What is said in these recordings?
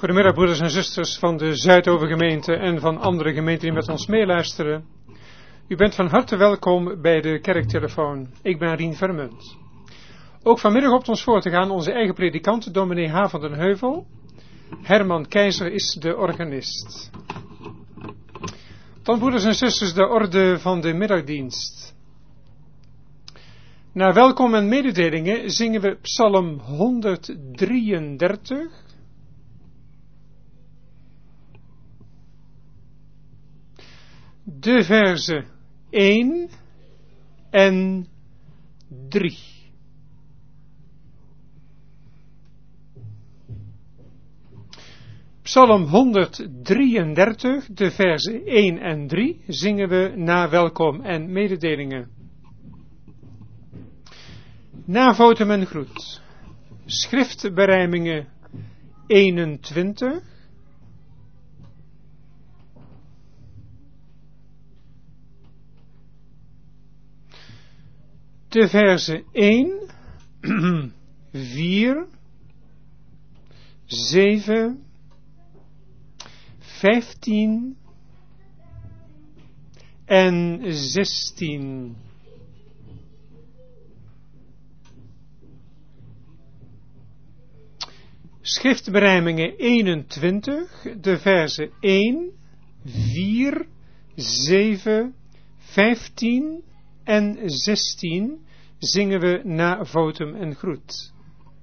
Goedemiddag broeders en zusters van de Zuidovergemeente en van andere gemeenten die met ons meeluisteren. U bent van harte welkom bij de kerktelefoon. Ik ben Rien Vermunt. Ook vanmiddag op ons voor te gaan onze eigen predikant, dominee H. van den Heuvel. Herman Keizer is de organist. Dan broeders en zusters de orde van de middagdienst. Na welkom en mededelingen zingen we Psalm 133. De verzen 1 en 3. Psalm 133, de verzen 1 en 3, zingen we na welkom en mededelingen. Na votum en groet. Schriftberijmingen 21. De verzen 1, 4, 7, 15 en 16. Schriftberijmingen 21, de verzen 1, 4, 7, 15 en 16 zingen we na votum en groet.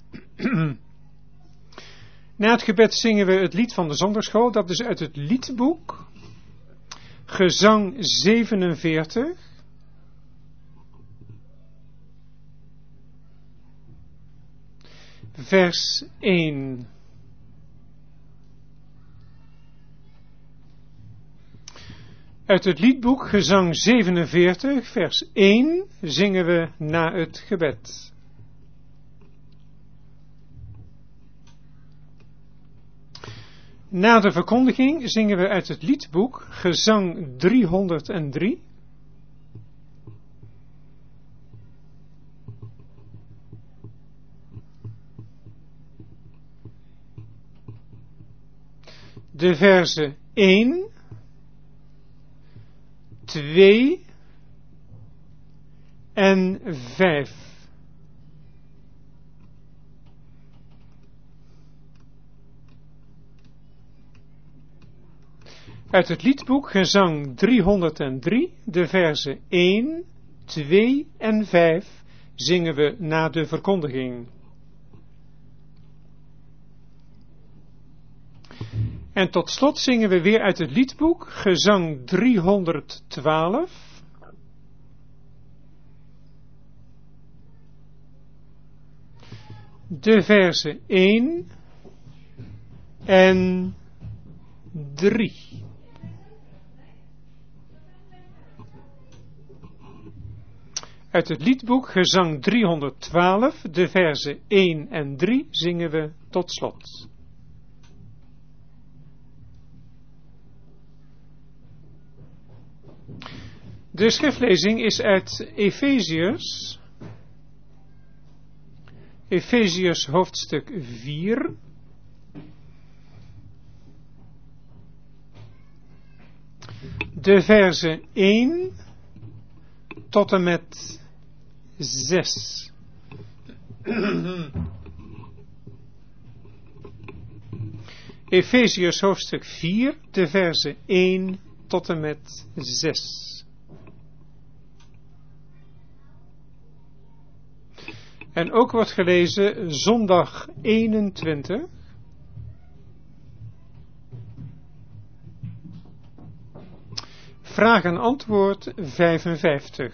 Na het gebed zingen we het lied van de zondagschool, dat is uit het liedboek, gezang 47, vers 1. Uit het liedboek, gezang 47, vers 1, zingen we na het gebed. Na de verkondiging zingen we uit het liedboek, gezang 303. De verzen 1, 2 en 5. Uit het liedboek gezang 303, de verzen 1, 2 en 5 zingen we na de verkondiging. En tot slot zingen we weer uit het liedboek, gezang 312. De verzen 1 en 3. Uit het liedboek, gezang 312, de verzen 1 en 3 zingen we tot slot. De schriftlezing is uit Efeziërs. Efeziërs hoofdstuk 4. De verzen 1 tot en met 6. Efeziërs hoofdstuk 4, de verzen 1 tot en met 6. En ook wordt gelezen zondag 21. Vraag en antwoord 55.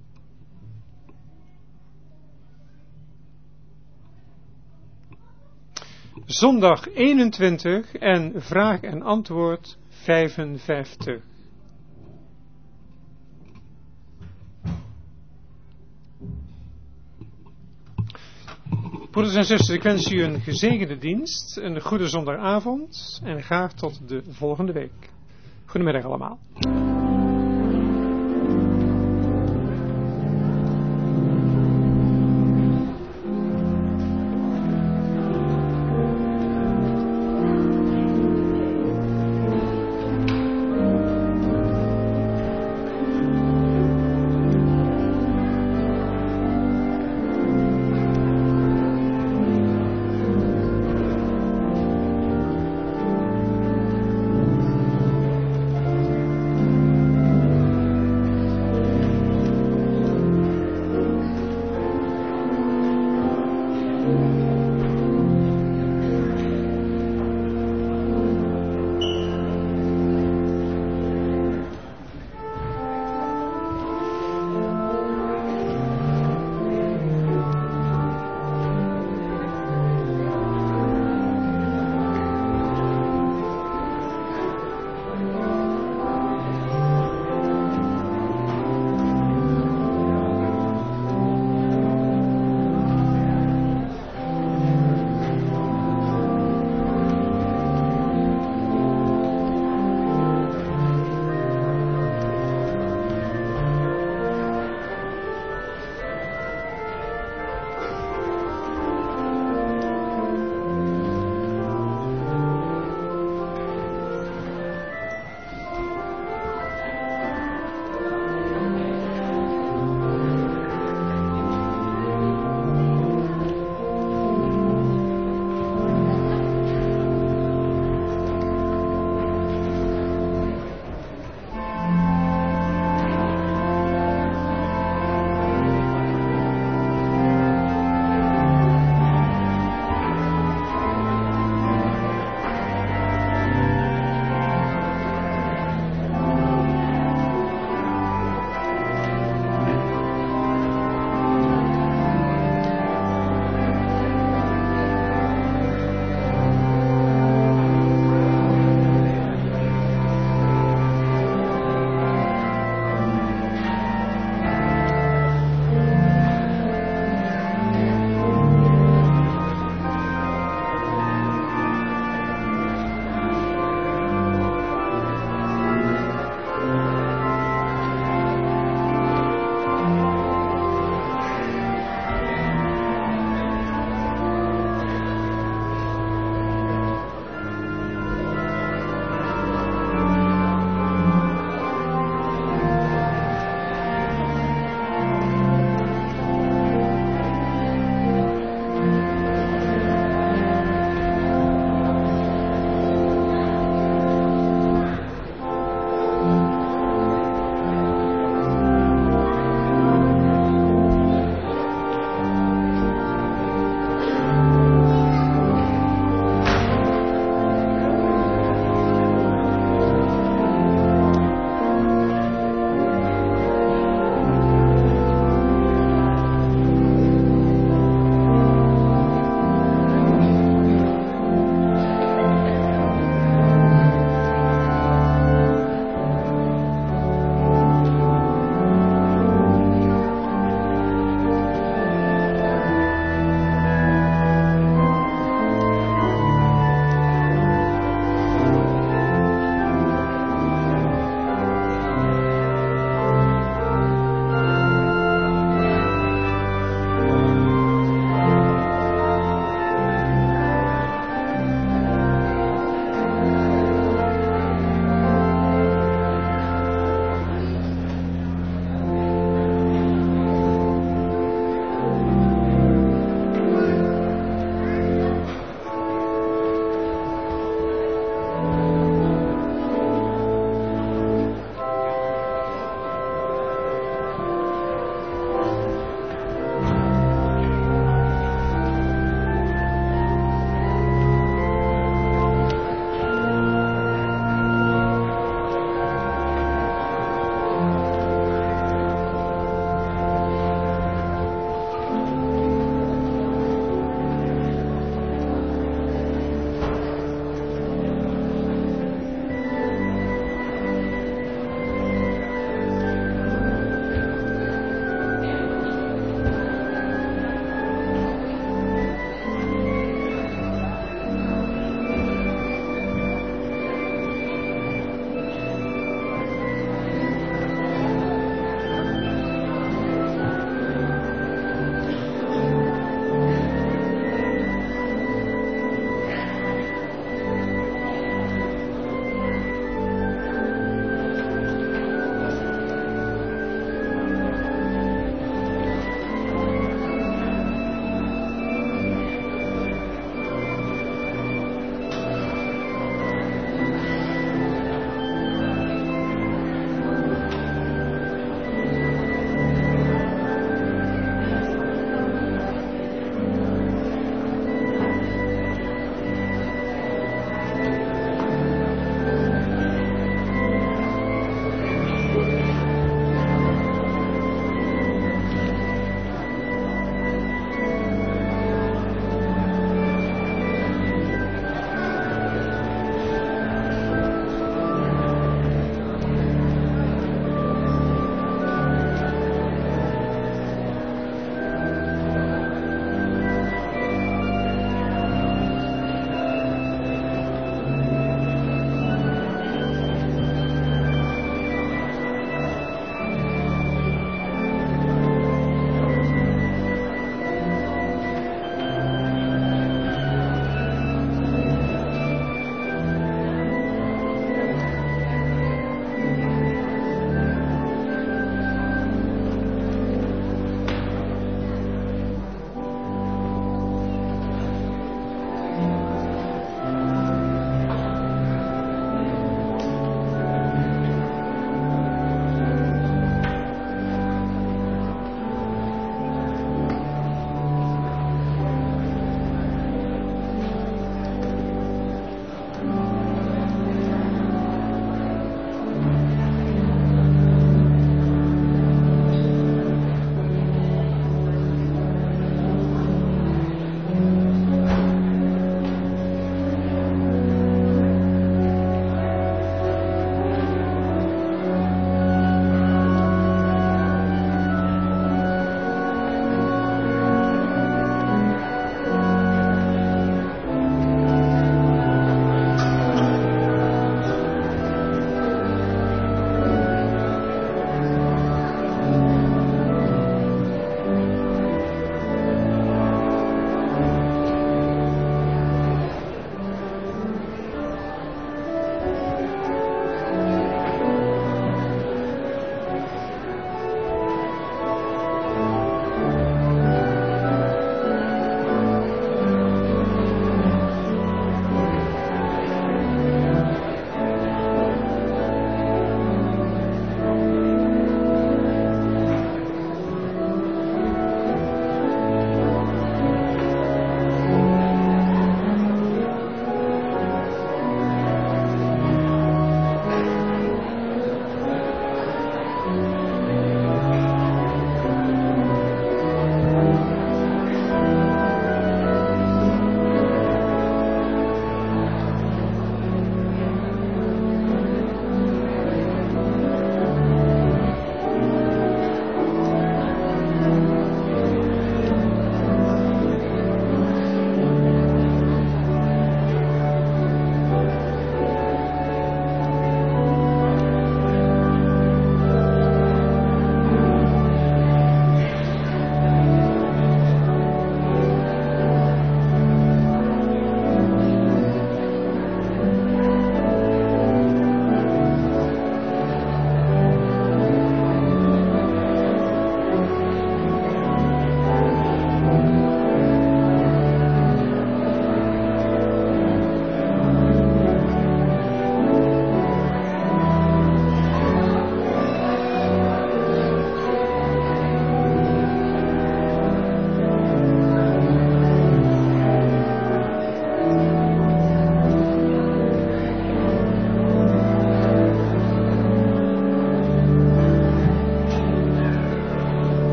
Zondag 21 en vraag en antwoord 55. Broeders en zusters, ik wens u een gezegende dienst, een goede zondagavond en graag tot de volgende week. Goedemiddag allemaal.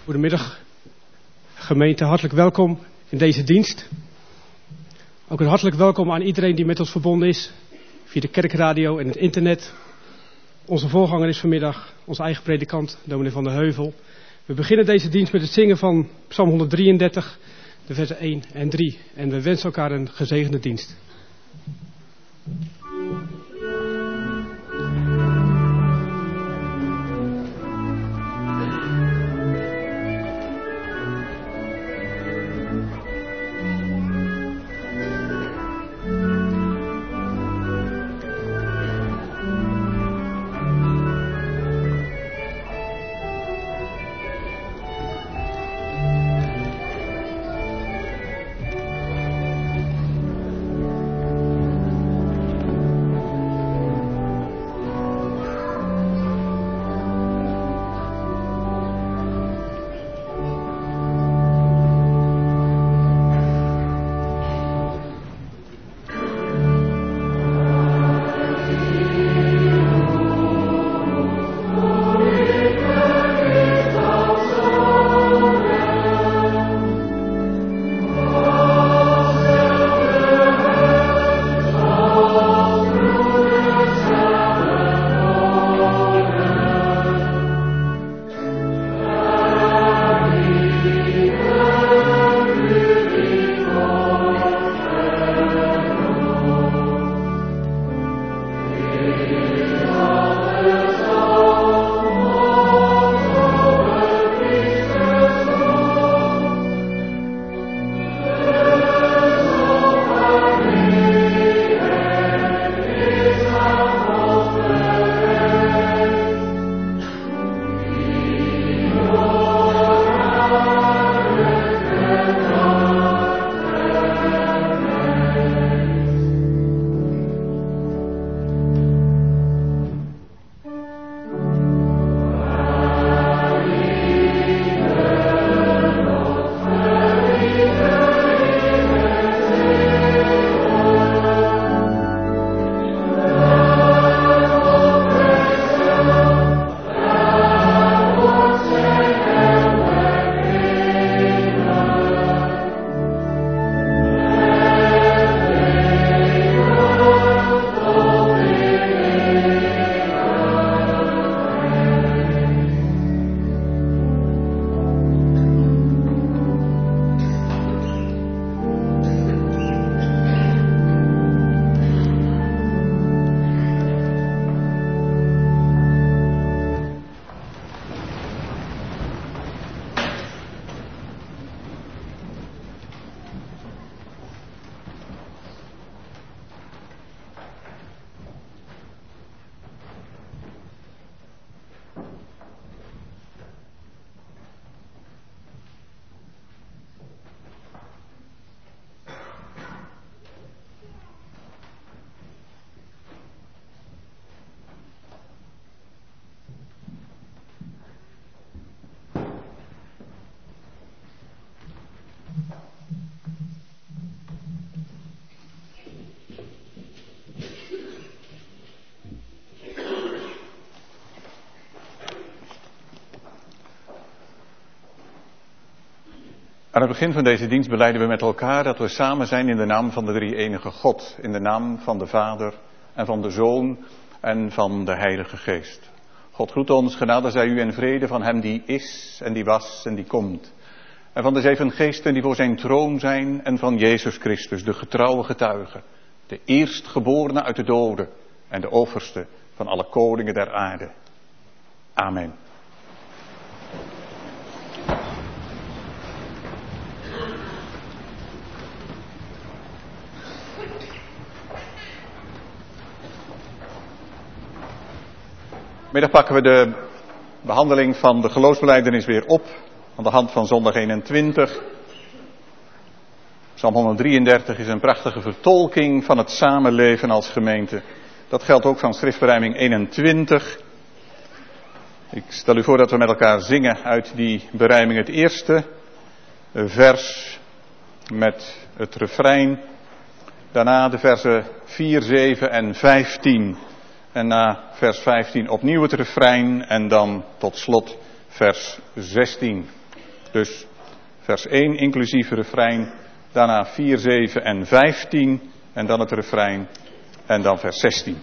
Goedemiddag, gemeente. Hartelijk welkom in deze dienst. Ook een hartelijk welkom aan iedereen die met ons verbonden is via de kerkradio en het internet. Onze voorganger is vanmiddag onze eigen predikant, dominee Van der Heuvel. We beginnen deze dienst met het zingen van Psalm 133, de versen 1 en 3. En we wensen elkaar een gezegende dienst. Aan het begin van deze dienst belijden we met elkaar dat we samen zijn in de naam van de drie-enige God. In de naam van de Vader en van de Zoon en van de Heilige Geest. God groet ons, genade zij u en vrede van hem die is en die was en die komt. En van de 7 geesten die voor zijn troon zijn en van Jezus Christus, de getrouwe getuige. De eerstgeborene uit de doden en de overste van alle koningen der aarde. Amen. Middag pakken we de behandeling van de geloofsbelijdenis weer op aan de hand van zondag 21. Psalm 133 is een prachtige vertolking van het samenleven als gemeente. Dat geldt ook van schriftberijming 21. Ik stel u voor dat we met elkaar zingen uit die berijming het eerste vers met het refrein. Daarna de versen 4, 7 en 15. En na vers 15 opnieuw het refrein en dan tot slot vers 16. Dus vers 1 inclusief refrein, daarna 4, 7 en 15 en dan het refrein en dan vers 16.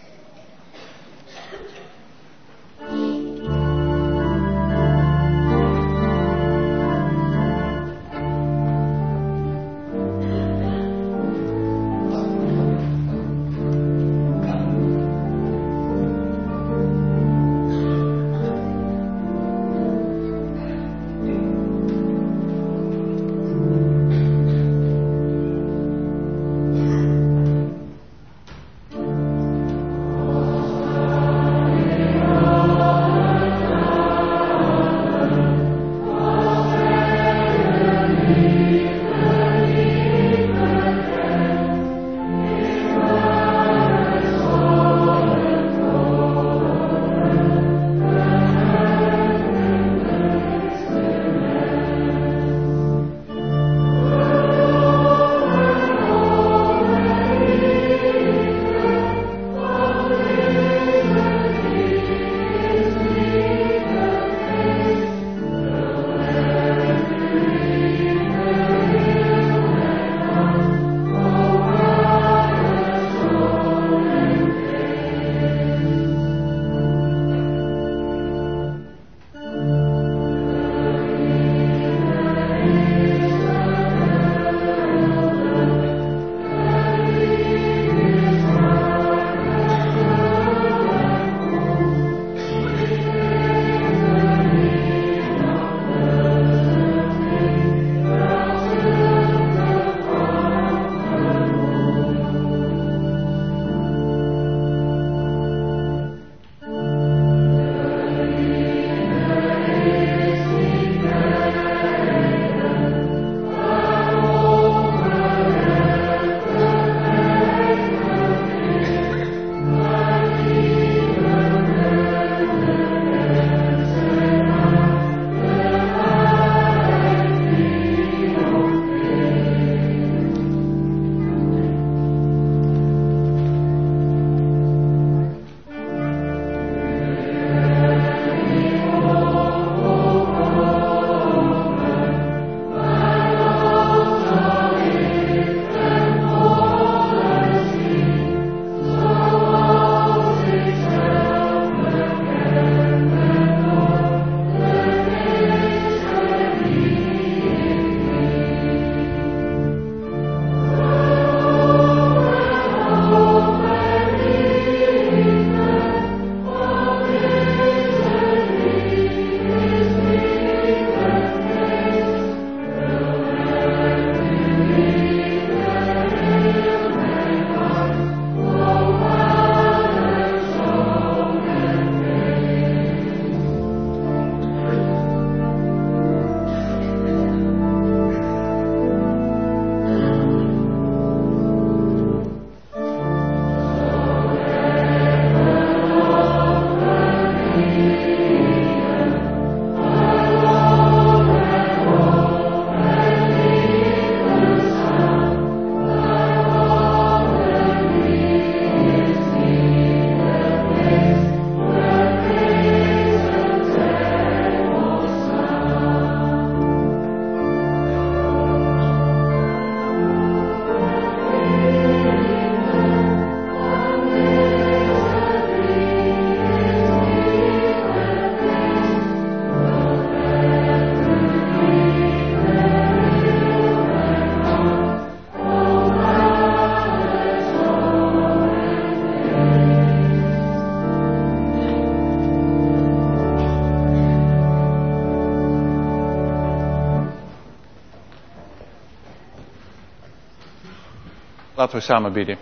Laten we samen bidden.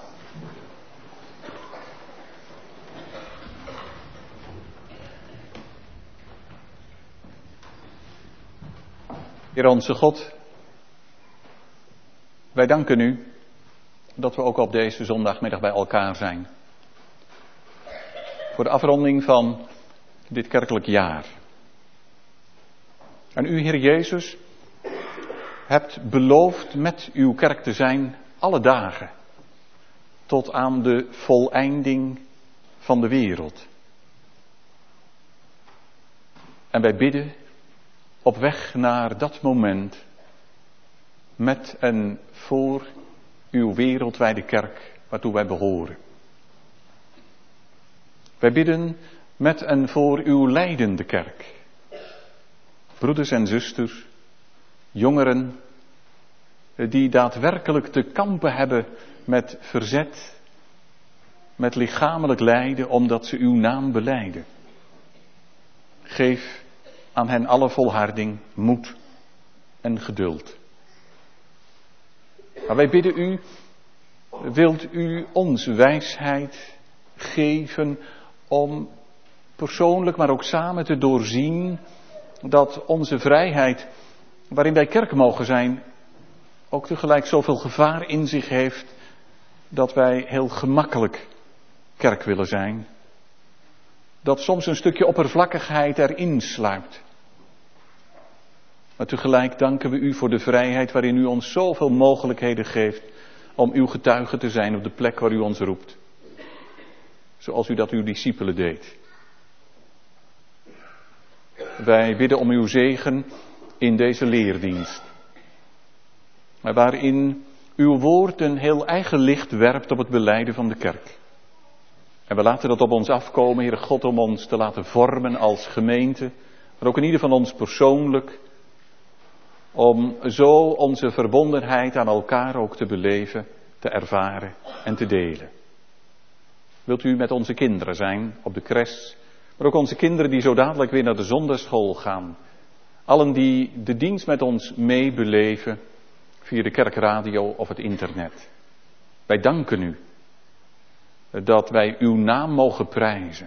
Heer onze God, wij danken u dat we ook op deze zondagmiddag bij elkaar zijn. Voor de afronding van dit kerkelijk jaar. En u, Heer Jezus, hebt beloofd met uw kerk te zijn alle dagen. Tot aan de voleinding van de wereld. En wij bidden op weg naar dat moment met en voor uw wereldwijde kerk waartoe wij behoren. Wij bidden met en voor uw lijdende kerk. Broeders en zusters, jongeren die daadwerkelijk te kampen hebben met verzet, met lichamelijk lijden omdat ze uw naam belijden. Geef aan hen alle volharding, moed en geduld. Maar wij bidden u, wilt u ons wijsheid geven om persoonlijk, maar ook samen te doorzien dat onze vrijheid, waarin wij kerk mogen zijn, ook tegelijk zoveel gevaar in zich heeft dat wij heel gemakkelijk kerk willen zijn. Dat soms een stukje oppervlakkigheid erin sluipt. Maar tegelijk danken we u voor de vrijheid waarin u ons zoveel mogelijkheden geeft om uw getuige te zijn op de plek waar u ons roept. Zoals u dat uw discipelen deed. Wij bidden om uw zegen in deze leerdienst. Maar waarin uw woord een heel eigen licht werpt op het belijden van de kerk. En we laten dat op ons afkomen, Heere God, om ons te laten vormen als gemeente. Maar ook in ieder van ons persoonlijk. Om zo onze verbondenheid aan elkaar ook te beleven, te ervaren en te delen. Wilt u met onze kinderen zijn op de crash, maar ook onze kinderen die zo dadelijk weer naar de zondagschool gaan. Allen die de dienst met ons meebeleven via de kerkradio of het internet. Wij danken u dat wij uw naam mogen prijzen.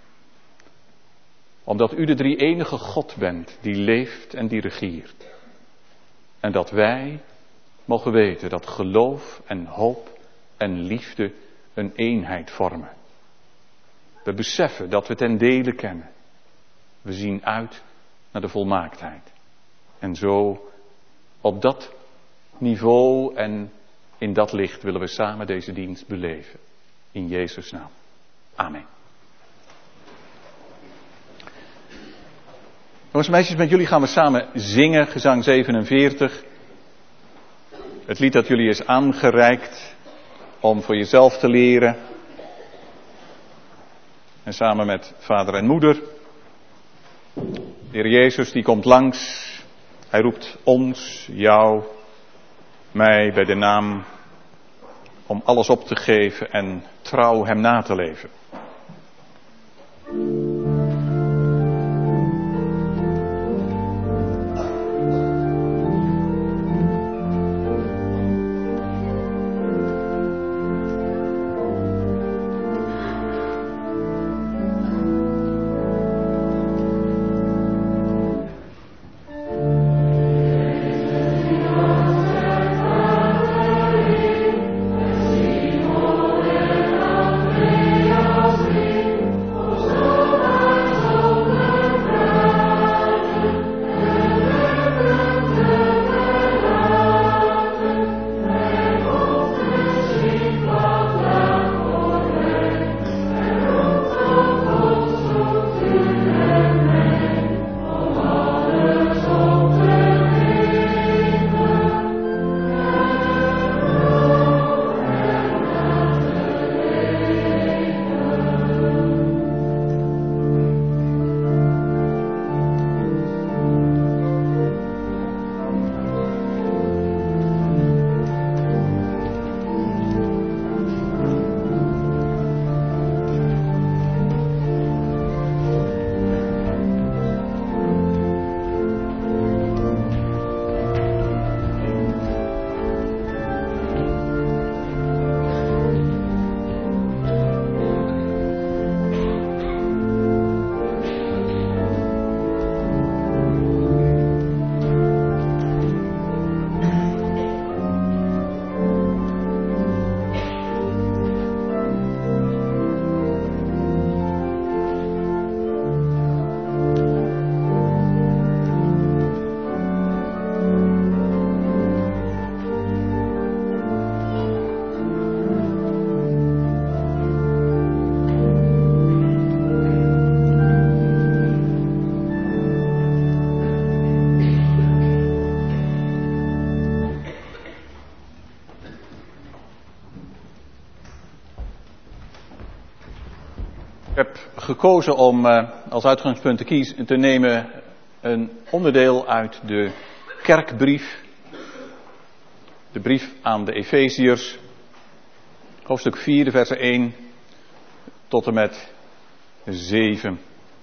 Omdat u de drie-enige God bent die leeft en die regeert. En dat wij mogen weten dat geloof en hoop en liefde een eenheid vormen. We beseffen dat we ten dele kennen. We zien uit naar de volmaaktheid. En zo op dat niveau en in dat licht willen we samen deze dienst beleven. In Jezus' naam. Amen. Jongens en meisjes, met jullie gaan we samen zingen, gezang 47. Het lied dat jullie is aangereikt om voor jezelf te leren. En samen met vader en moeder. De Heer Jezus die komt langs. Hij roept ons, jou, mij bij de naam om alles op te geven en trouw hem na te leven. Oh gekozen om als uitgangspunt te nemen een onderdeel uit de kerkbrief. De brief aan de Efeziërs, hoofdstuk 4, de versen 1 tot en met 7.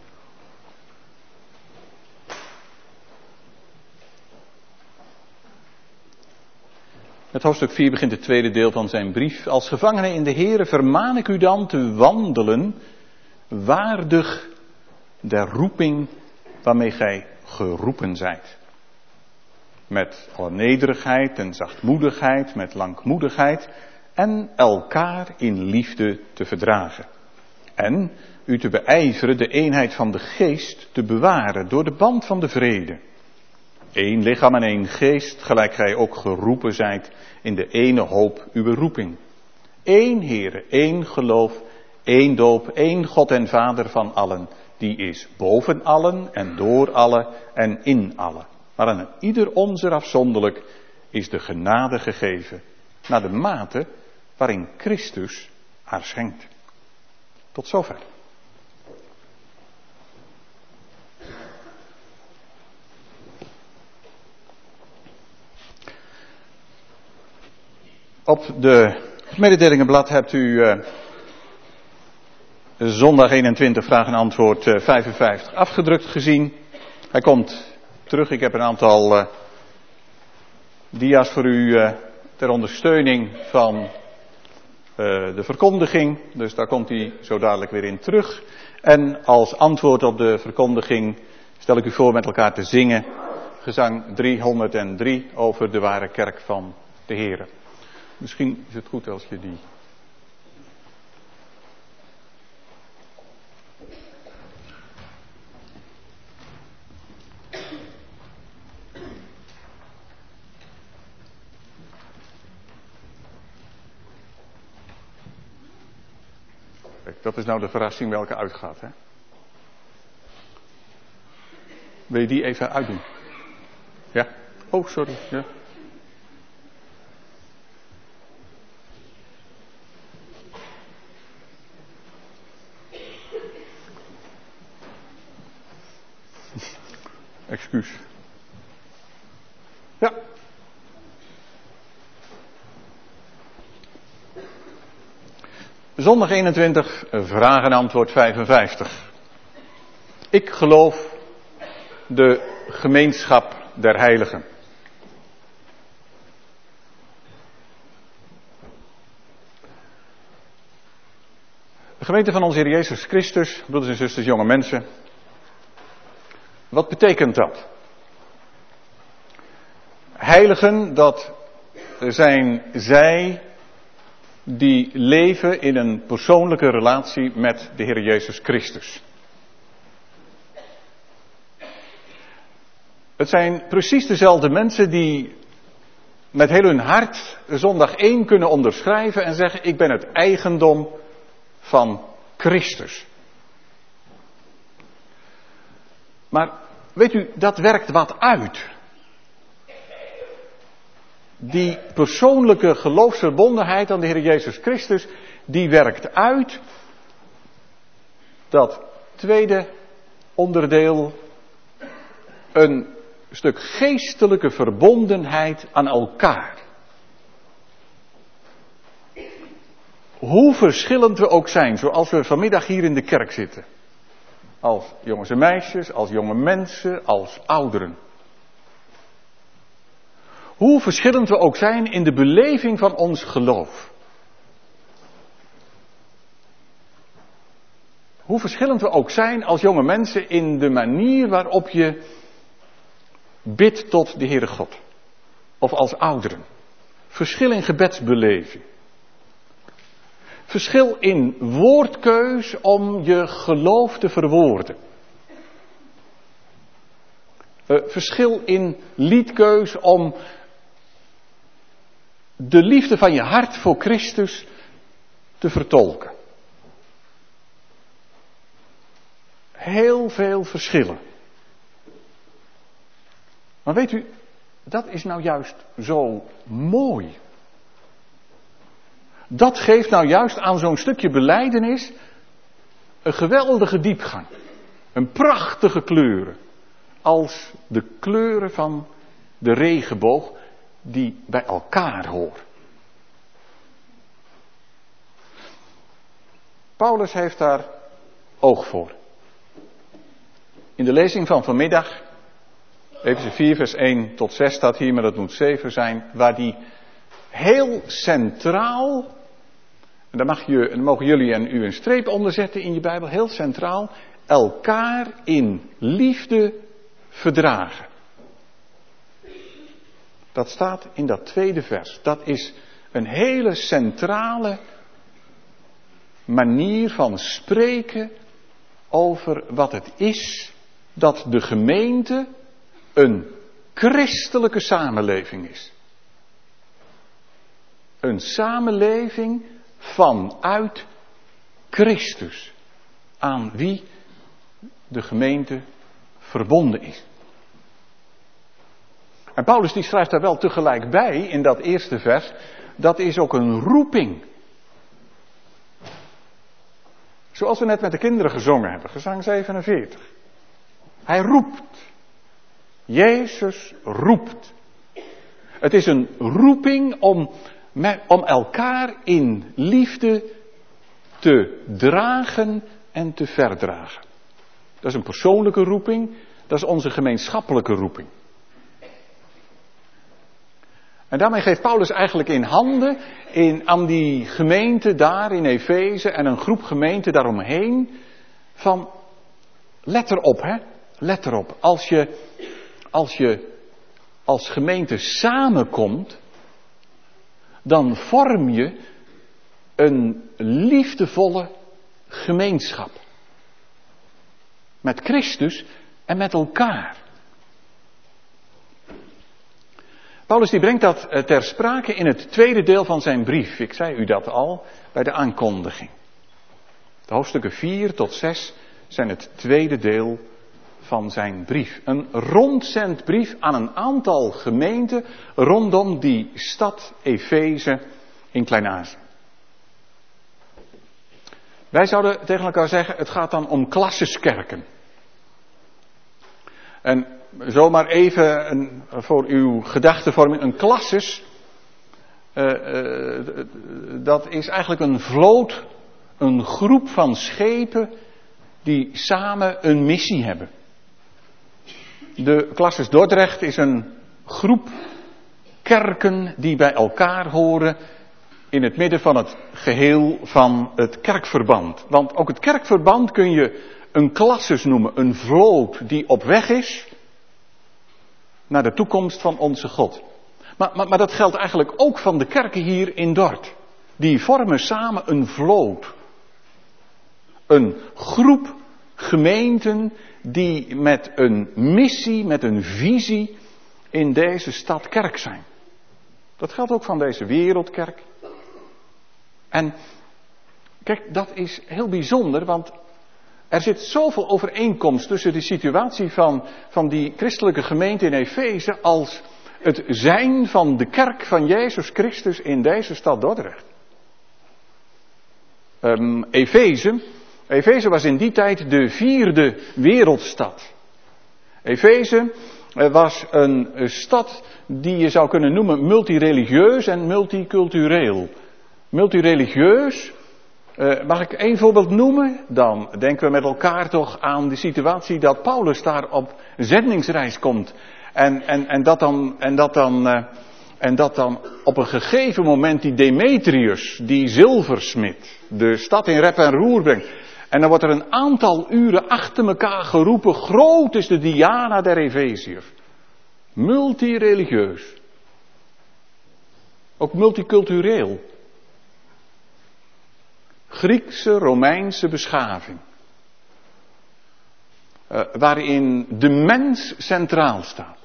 Het hoofdstuk 4 begint het tweede deel van zijn brief. Als gevangenen in de Here vermaan ik u dan te wandelen waardig der roeping waarmee gij geroepen zijt. Met alle nederigheid en zachtmoedigheid, met langmoedigheid en elkaar in liefde te verdragen. En u te beijveren de eenheid van de geest te bewaren door de band van de vrede. Eén lichaam en één geest, gelijk gij ook geroepen zijt in de ene hoop uw roeping. Eén Heere, één geloof, één doop, één God en Vader van allen. Die is boven allen en door allen en in allen. Maar aan ieder onzer afzonderlijk is de genade gegeven, naar de mate waarin Christus haar schenkt. Tot zover. Op de mededelingenblad hebt u zondag 21 vraag en antwoord 55 afgedrukt gezien. Hij komt terug. Ik heb een aantal dia's voor u ter ondersteuning van de verkondiging. Dus daar komt hij zo dadelijk weer in terug. En als antwoord op de verkondiging stel ik u voor met elkaar te zingen. Gezang 303 over de ware kerk van de Here. Misschien is het goed als je die... Kijk, dat is nou de verrassing welke uitgaat, hè? Wil je die even uitdoen? Ja? Oh, sorry. Ja. Excuus. Ja. Zondag 21, vraag en antwoord 55. Ik geloof de gemeenschap der heiligen. De gemeente van onze Heer Jezus Christus, broeders en zusters, jonge mensen. Wat betekent dat? Heiligen, dat zijn zij die leven in een persoonlijke relatie met de Heer Jezus Christus. Het zijn precies dezelfde mensen die met heel hun hart zondag 1 kunnen onderschrijven en zeggen: ik ben het eigendom van Christus. Maar weet u, dat werkt wat uit. Die persoonlijke geloofsverbondenheid aan de Heer Jezus Christus, die werkt uit dat tweede onderdeel, een stuk geestelijke verbondenheid aan elkaar. Hoe verschillend we ook zijn, zoals we vanmiddag hier in de kerk zitten. Als jongens en meisjes, als jonge mensen, als ouderen. Hoe verschillend we ook zijn in de beleving van ons geloof. Hoe verschillend we ook zijn als jonge mensen in de manier waarop je bidt tot de Heere God. Of als ouderen. Verschil in gebedsbeleving. Verschil in woordkeus om je geloof te verwoorden. Verschil in liedkeus om de liefde van je hart voor Christus te vertolken. Heel veel verschillen. Maar weet u, dat is nou juist zo mooi. Dat geeft nou juist aan zo'n stukje belijdenis een geweldige diepgang. Een prachtige kleuren. Als de kleuren van de regenboog die bij elkaar horen. Paulus heeft daar oog voor. In de lezing van vanmiddag, Efeze 4 vers 1 tot 6 staat hier, maar dat moet 7 zijn, waar die heel centraal, en daar mogen jullie en u een streep onder zetten in je Bijbel, heel centraal, elkaar in liefde verdragen. Dat staat in dat tweede vers. Dat is een hele centrale manier van spreken over wat het is dat de gemeente een christelijke samenleving is. Een samenleving vanuit Christus, aan wie de gemeente verbonden is. En Paulus die schrijft daar wel tegelijk bij, in dat eerste vers, dat is ook een roeping. Zoals we net met de kinderen gezongen hebben, gezang 47. Hij roept. Jezus roept. Het is een roeping om elkaar in liefde te dragen en te verdragen. Dat is een persoonlijke roeping, dat is onze gemeenschappelijke roeping. En daarmee geeft Paulus eigenlijk in handen aan die gemeente daar in Efeze en een groep gemeenten daaromheen van, let erop hè, let erop. Als je als gemeente samenkomt, dan vorm je een liefdevolle gemeenschap. Met Christus en met elkaar. Paulus die brengt dat ter sprake in het tweede deel van zijn brief. Ik zei u dat al bij de aankondiging. De hoofdstukken 4 tot 6 zijn het tweede deel van zijn brief. Een rondzendbrief aan een aantal gemeenten rondom die stad Efeze in Klein-Azië. Wij zouden tegen elkaar zeggen, het gaat dan om klasseskerken. En zomaar even voor uw gedachtenvorming, een klasses, dat is eigenlijk een vloot, een groep van schepen die samen een missie hebben. De Klasses Dordrecht is een groep kerken die bij elkaar horen in het midden van het geheel van het kerkverband. Want ook het kerkverband kun je een klasses noemen, een vloot die op weg is naar de toekomst van onze God. Maar dat geldt eigenlijk ook van de kerken hier in Dort. Die vormen samen een vloot. Een groep gemeenten die met een missie, met een visie in deze stad kerk zijn. Dat geldt ook van deze wereldkerk. En kijk, dat is heel bijzonder, want er zit zoveel overeenkomst tussen de situatie van die christelijke gemeente in Efeze als het zijn van de kerk van Jezus Christus in deze stad Dordrecht. Efeze was in die tijd de 4e wereldstad. Efeze was een stad die je zou kunnen noemen multireligieus en multicultureel. Multireligieus, mag ik één voorbeeld noemen? Dan denken we met elkaar toch aan de situatie dat Paulus daar op zendingsreis komt. En dat dan op een gegeven moment die Demetrius, die zilversmid, de stad in rep en roer brengt. En dan wordt er een aantal uren achter elkaar geroepen, groot is de Diana der Efeziërs. Multireligieus. Ook multicultureel. Griekse, Romeinse beschaving. Waarin de mens centraal staat.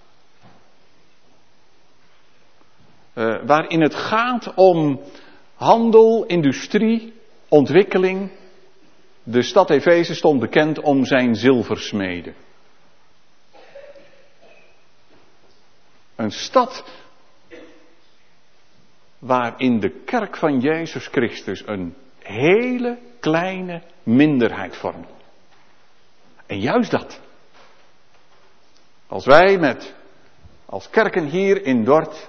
Waarin het gaat om handel, industrie, ontwikkeling. De stad Efeze stond bekend om zijn zilversmeden. Een stad waarin de kerk van Jezus Christus een hele kleine minderheid vormen. En juist dat. Als wij als kerken hier in Dort,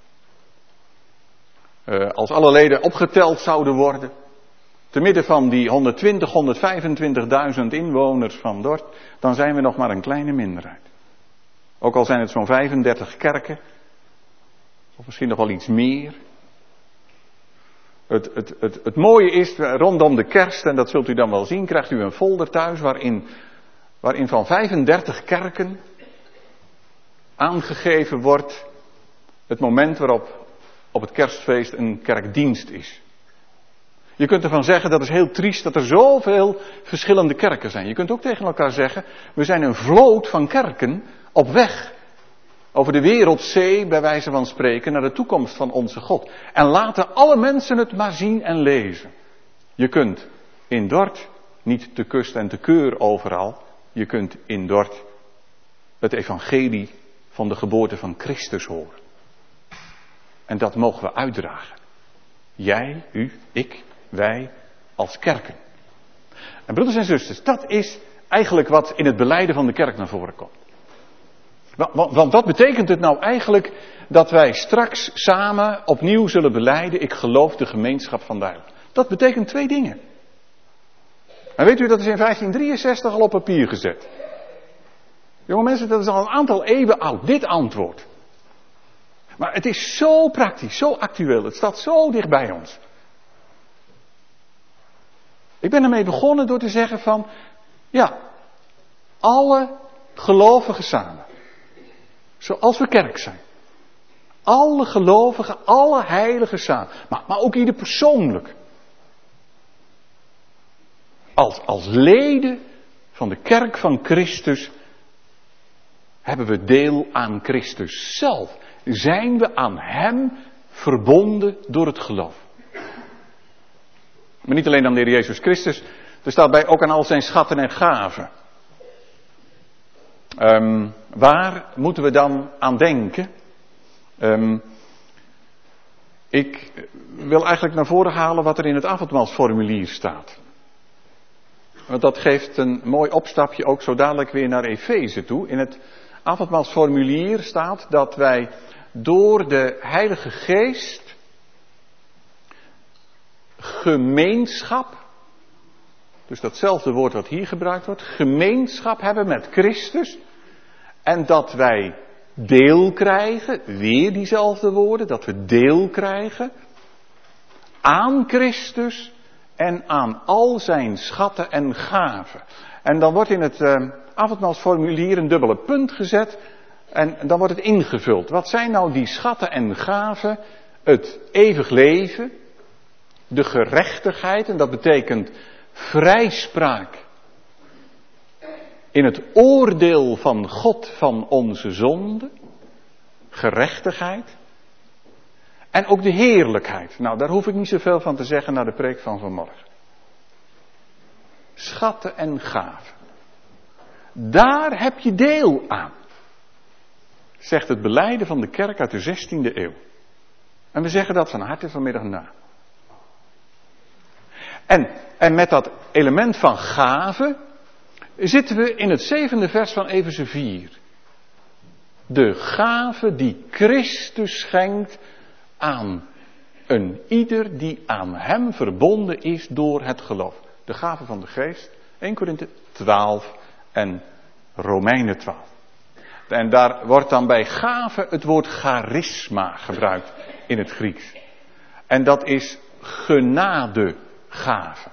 als alle leden opgeteld zouden worden, te midden van die 125.000 inwoners van Dort, dan zijn we nog maar een kleine minderheid. Ook al zijn het zo'n 35 kerken, of misschien nog wel iets meer. Het mooie is, rondom de kerst, en dat zult u dan wel zien, krijgt u een folder thuis waarin van 35 kerken aangegeven wordt het moment waarop op het kerstfeest een kerkdienst is. Je kunt ervan zeggen, dat is heel triest dat er zoveel verschillende kerken zijn. Je kunt ook tegen elkaar zeggen, we zijn een vloot van kerken op weg over de wereldzee, bij wijze van spreken, naar de toekomst van onze God. En laten alle mensen het maar zien en lezen. Je kunt in Dort, niet te kust en te keur overal, je kunt in Dort het evangelie van de geboorte van Christus horen. En dat mogen we uitdragen. Jij, u, ik, wij als kerken. En broeders en zusters, dat is eigenlijk wat in het belijden van de kerk naar voren komt. Want wat betekent het nou eigenlijk dat wij straks samen opnieuw zullen belijden, ik geloof de gemeenschap van de heiligen? Dat betekent 2 dingen. En weet u, dat is in 1563 al op papier gezet. Jonge mensen, dat is al een aantal eeuwen oud, dit antwoord. Maar het is zo praktisch, zo actueel, het staat zo dicht bij ons. Ik ben ermee begonnen door te zeggen van, ja, alle gelovigen samen. Zoals we kerk zijn. Alle gelovigen, alle heiligen samen. Maar ook ieder persoonlijk. Als leden van de kerk van Christus hebben we deel aan Christus zelf. Zijn we aan Hem verbonden door het geloof. Maar niet alleen aan de Heer Jezus Christus. Er staat bij ook aan al zijn schatten en gaven. Waar moeten we dan aan denken? Ik wil eigenlijk naar voren halen wat er in het avondmaalsformulier staat. Want dat geeft een mooi opstapje ook zo dadelijk weer naar Efeze toe. In het avondmaalsformulier staat dat wij door de Heilige Geest gemeenschap, dus datzelfde woord wat hier gebruikt wordt, gemeenschap hebben met Christus. En dat wij deel krijgen, weer diezelfde woorden, dat we deel krijgen aan Christus en aan al zijn schatten en gaven. En dan wordt in het avondmaalsformulier een dubbele punt gezet en dan wordt het ingevuld. Wat zijn nou die schatten en gaven? Het eeuwig leven, de gerechtigheid, en dat betekent vrijspraak in het oordeel van God van onze zonde, gerechtigheid, en ook de heerlijkheid. Nou, daar hoef ik niet zoveel van te zeggen naar de preek van vanmorgen. Schatten en gaven. Daar heb je deel aan, zegt het belijden van de kerk uit de 16e eeuw. En we zeggen dat van harte vanmiddag na. En met dat element van gave zitten we in het 7e vers van Efeze 4. De gave die Christus schenkt aan een ieder die aan hem verbonden is door het geloof. De gave van de geest, 1 Korinthe 12 en Romeinen 12. En daar wordt dan bij gave het woord charisma gebruikt in het Grieks. En dat is genadegave.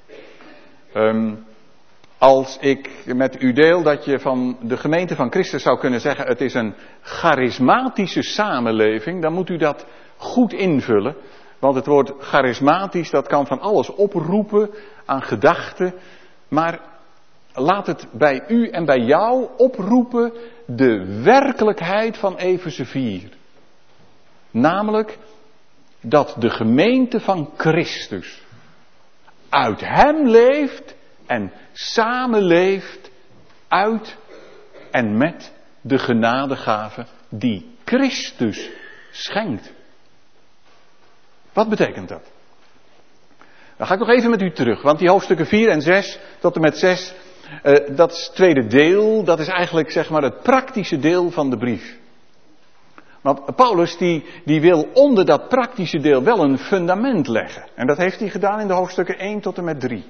Als ik met u deel dat je van de gemeente van Christus zou kunnen zeggen, het is een charismatische samenleving, dan moet u dat goed invullen. Want het woord charismatisch, dat kan van alles oproepen aan gedachten. Maar laat het bij u en bij jou oproepen de werkelijkheid van Efeze 4. Namelijk dat de gemeente van Christus uit hem leeft en samenleeft uit en met de genadegave die Christus schenkt. Wat betekent dat? Dan ga ik nog even met u terug, want die hoofdstukken 4 en 6 tot en met 6, dat is het tweede deel, dat is eigenlijk zeg maar het praktische deel van de brief. Maar Paulus die wil onder dat praktische deel wel een fundament leggen. En dat heeft hij gedaan in de hoofdstukken 1 tot en met 3.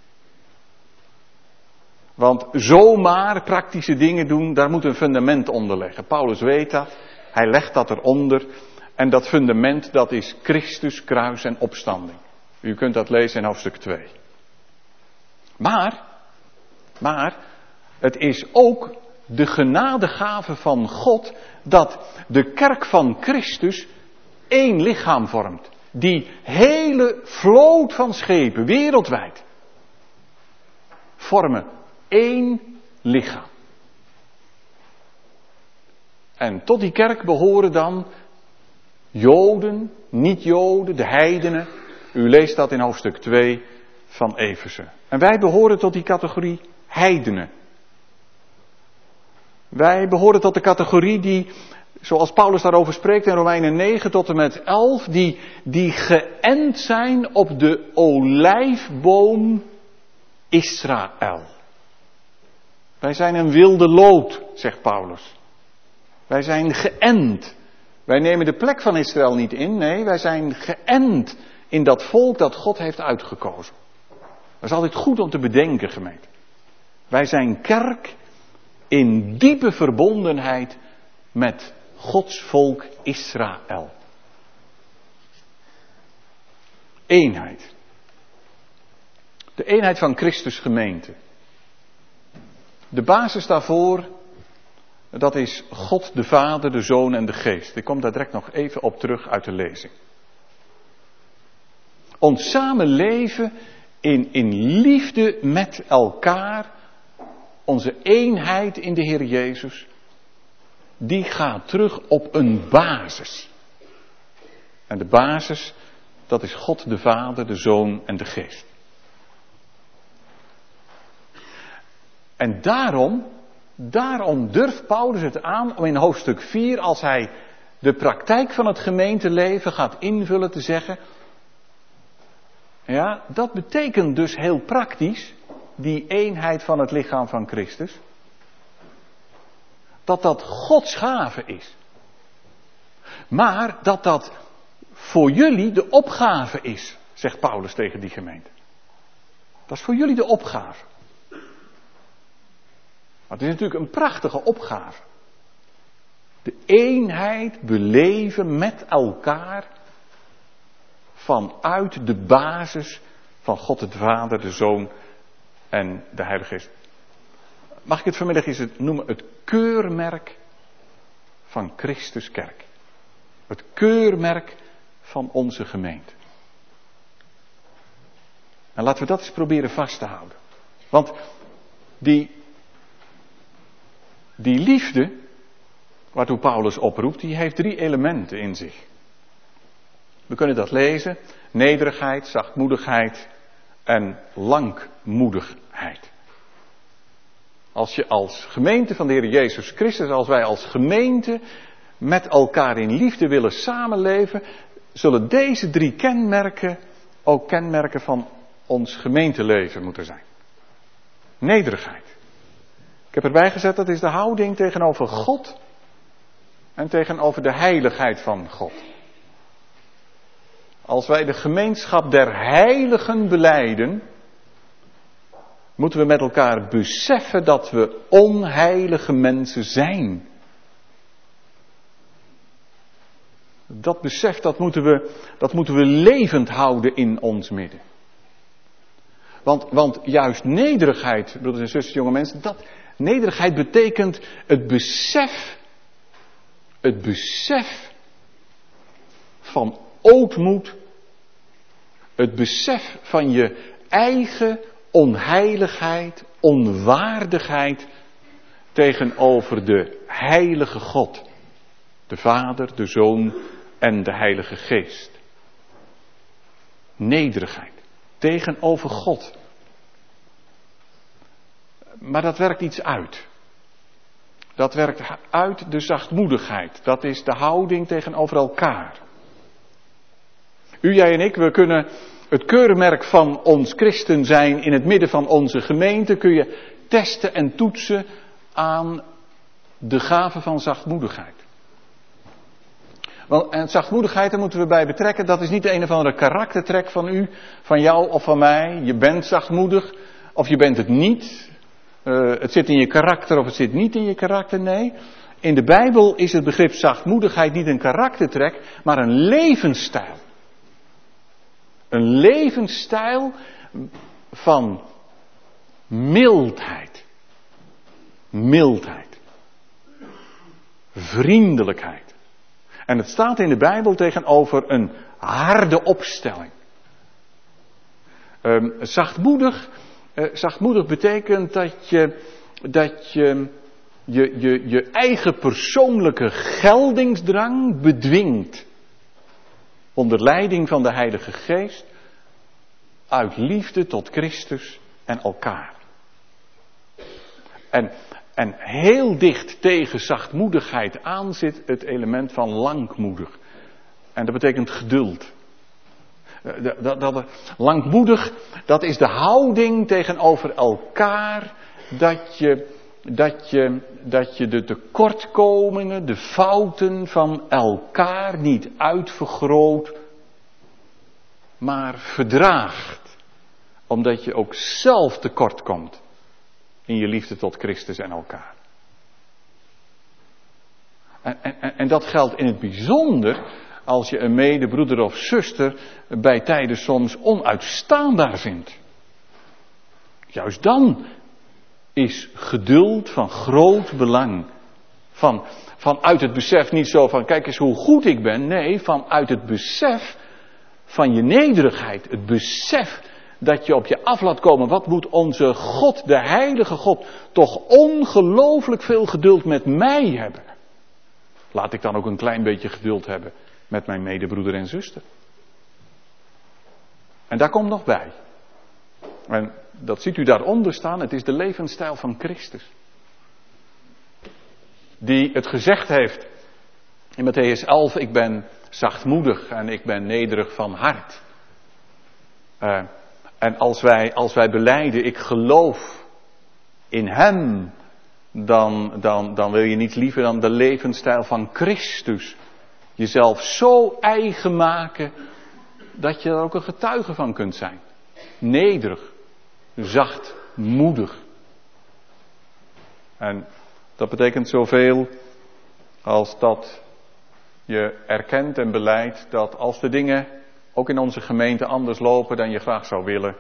Want zomaar praktische dingen doen, daar moet een fundament onder leggen. Paulus weet dat, hij legt dat eronder. En dat fundament, dat is Christus, kruis en opstanding. U kunt dat lezen in hoofdstuk 2. Maar, het is ook de genadegave van God dat de kerk van Christus één lichaam vormt. Die hele vloot van schepen, wereldwijd, vormen één lichaam. En tot die kerk behoren dan Joden, niet-Joden, de heidenen. U leest dat in hoofdstuk 2 van Efeze. En wij behoren tot die categorie heidenen. Wij behoren tot de categorie die, zoals Paulus daarover spreekt in Romeinen 9 tot en met 11, die geënt zijn op de olijfboom Israël. Wij zijn een wilde loot, zegt Paulus. Wij zijn geënt. Wij nemen de plek van Israël niet in, nee, wij zijn geënt in dat volk dat God heeft uitgekozen. Dat is altijd goed om te bedenken, gemeente. Wij zijn kerk in diepe verbondenheid met Gods volk Israël. Eenheid. De eenheid van Christus gemeente. De basis daarvoor, dat is God de Vader, de Zoon en de Geest. Ik kom daar direct nog even op terug uit de lezing. Ons samenleven in liefde met elkaar, onze eenheid in de Heer Jezus, die gaat terug op een basis. En de basis, dat is God de Vader, de Zoon en de Geest. En daarom durft Paulus het aan om in hoofdstuk 4, als hij de praktijk van het gemeenteleven gaat invullen, te zeggen, ja, dat betekent dus heel praktisch, die eenheid van het lichaam van Christus, dat Gods gave is. Maar dat voor jullie de opgave is, zegt Paulus tegen die gemeente. Dat is voor jullie de opgave. Maar het is natuurlijk een prachtige opgave. De eenheid beleven met elkaar vanuit de basis van God het Vader, de Zoon en de Heilige Geest. Mag ik het vanmiddag eens noemen? Het keurmerk van Christus Kerk. Het keurmerk van onze gemeente. En laten we dat eens proberen vast te houden. Want die liefde, waartoe Paulus oproept, die heeft 3 elementen in zich. We kunnen dat lezen. Nederigheid, zachtmoedigheid en langmoedigheid. Als je als gemeente van de Heer Jezus Christus, als wij als gemeente met elkaar in liefde willen samenleven, zullen deze 3 kenmerken ook kenmerken van ons gemeenteleven moeten zijn. Nederigheid. Ik heb erbij gezet, dat is de houding tegenover God en tegenover de heiligheid van God. Als wij de gemeenschap der heiligen belijden, moeten we met elkaar beseffen dat we onheilige mensen zijn. Dat besef, dat moeten we levend houden in ons midden. Want juist nederigheid, broeders en zusters, jonge mensen, nederigheid betekent het besef van ootmoed, het besef van je eigen onheiligheid, onwaardigheid tegenover de heilige God, de Vader, de Zoon en de Heilige Geest. Nederigheid tegenover God. Maar dat werkt iets uit. Dat werkt uit de zachtmoedigheid. Dat is de houding tegenover elkaar. U, jij en ik, we Het keurmerk van ons christen zijn in het midden van onze gemeente kun je testen en toetsen aan de gave van zachtmoedigheid. En zachtmoedigheid, daar moeten we bij betrekken, dat is niet een of andere karaktertrek van u, van jou of van mij. Je bent zachtmoedig of je bent het niet. Het zit in je karakter of het zit niet in je karakter, nee. In de Bijbel is het begrip zachtmoedigheid niet een karaktertrek, maar een levensstijl. Een levensstijl van mildheid. Mildheid. Vriendelijkheid. En het staat in de Bijbel tegenover een harde opstelling. Zachtmoedig betekent dat je eigen persoonlijke geldingsdrang bedwingt. Onder leiding van de Heilige Geest. Uit liefde tot Christus en elkaar. En heel dicht tegen zachtmoedigheid aan zit het element van langmoedig. En dat betekent geduld. Langmoedig, dat is de houding tegenover elkaar. Dat je de tekortkomingen, de fouten van elkaar niet uitvergroot, maar verdraagt. Omdat je ook zelf tekort komt in je liefde tot Christus en elkaar. En dat geldt in het bijzonder als je een medebroeder of zuster bij tijden soms onuitstaanbaar vindt. Juist dan is geduld van groot belang. Vanuit het besef niet zo van kijk eens hoe goed ik ben. Nee, vanuit het besef van je nederigheid. Het besef dat je op je af laat komen. Wat moet onze God, de heilige God, toch ongelooflijk veel geduld met mij hebben. Laat ik dan ook een klein beetje geduld hebben met mijn medebroeder en zuster. En daar komt nog bij. En dat ziet u daaronder staan. Het is de levensstijl van Christus. Die het gezegd heeft in Mattheüs 11. Ik ben zachtmoedig en ik ben nederig van hart. En als wij belijden, ik geloof in Hem. Dan wil je niets liever dan de levensstijl van Christus. Jezelf zo eigen maken dat je er ook een getuige van kunt zijn. Nederig, zachtmoedig. En dat betekent zoveel als dat je erkent en belijdt dat als de dingen ook in onze gemeente anders lopen dan je graag zou willen,